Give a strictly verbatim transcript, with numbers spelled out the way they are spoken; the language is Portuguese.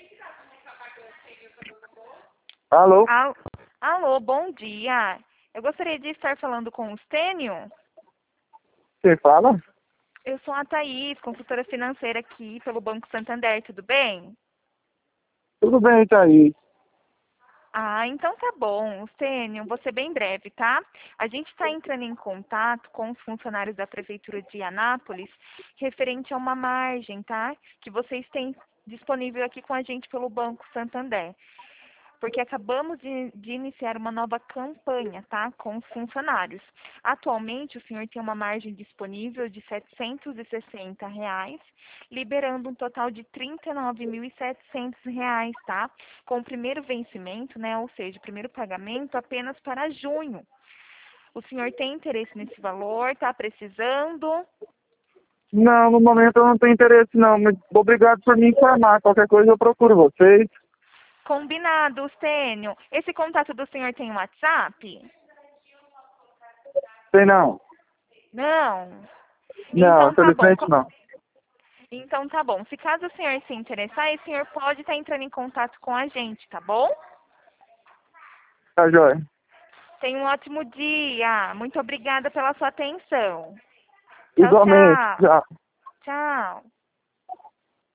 Alô? Al- Alô, bom dia. Eu gostaria de estar falando com o Stênio. Quem fala? Eu sou a Thaís, consultora financeira aqui pelo Banco Santander, tudo bem? Tudo bem, Thaís. Ah, então tá bom, Stênio, vou ser bem breve, tá? A gente está entrando em contato com os funcionários da Prefeitura de Anápolis referente a uma margem, tá? Que vocês têm disponível aqui com a gente pelo Banco Santander. Porque acabamos de, de iniciar uma nova campanha, tá? Com os funcionários. Atualmente, o senhor tem uma margem disponível de setecentos e sessenta reais, liberando um total de trinta e nove mil e setecentos reais, tá? Com o primeiro vencimento, né? Ou seja, o primeiro pagamento apenas para junho. O senhor tem interesse nesse valor? Tá precisando? Não, no momento eu não tenho interesse não, mas obrigado por me informar. Qualquer coisa eu procuro vocês. Combinado, Stênio. Esse contato do senhor tem WhatsApp? Sei não. Não. Não, Então tá bom. infelizmente não. Então tá bom. Se caso o senhor se interessar, o senhor pode estar entrando em contato com a gente, tá bom? Tá joia. Tenha um ótimo dia. Muito obrigada pela sua atenção. Tchau, Igualmente. tchau. Tchau. Tchau.